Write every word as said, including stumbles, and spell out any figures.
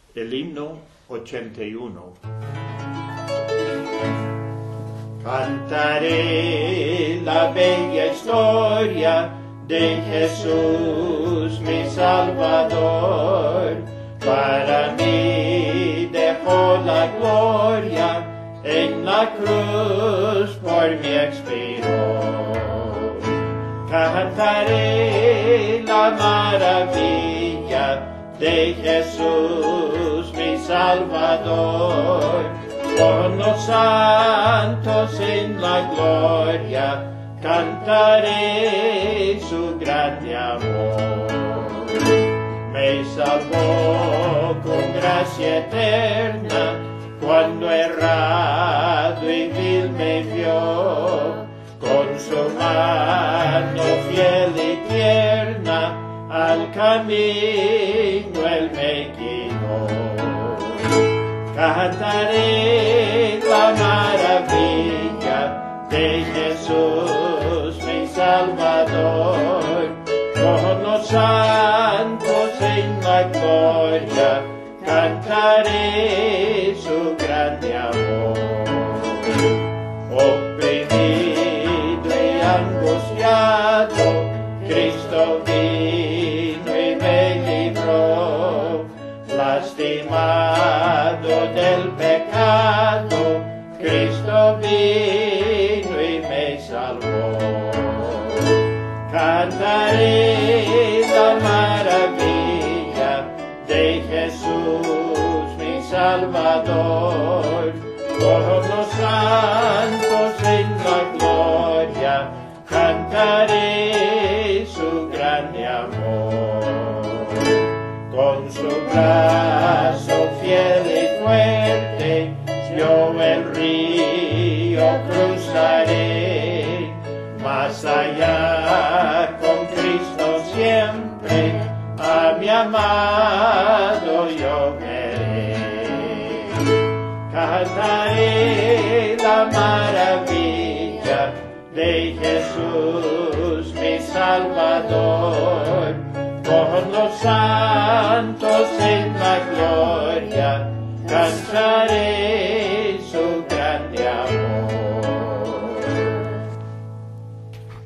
El himno ochenta y uno. Cantaré la bella historia de Jesús mi Salvador. Para mí dejó la gloria, en la cruz por mí expiró. Cantaré la maravilla de Jesús mi Salvador. Con los santos en la gloria cantaré su grande amor. Me salvó con gracia eterna cuando errado y vil me vio. Con su mano fiel y tierna al camino él me guió. Cantaré la maravilla de Jesús mi Salvador. Con los santos en la gloria cantaré su grande amor. Oprimido y angustiado, Cristo vino y me libró. Lastimado del pecado, Cristo vino y me salvó. Cantaré la maravilla de Jesús mi Salvador. Con los santos en la gloria cantaré su grande amor. Con su brazo fiel y fuerte yo el río cruzaré. Más allá con Cristo siempre a mi amado yo veré. Cantaré la maravilla de Jesús mi Salvador. Con los santos en la gloria cantaré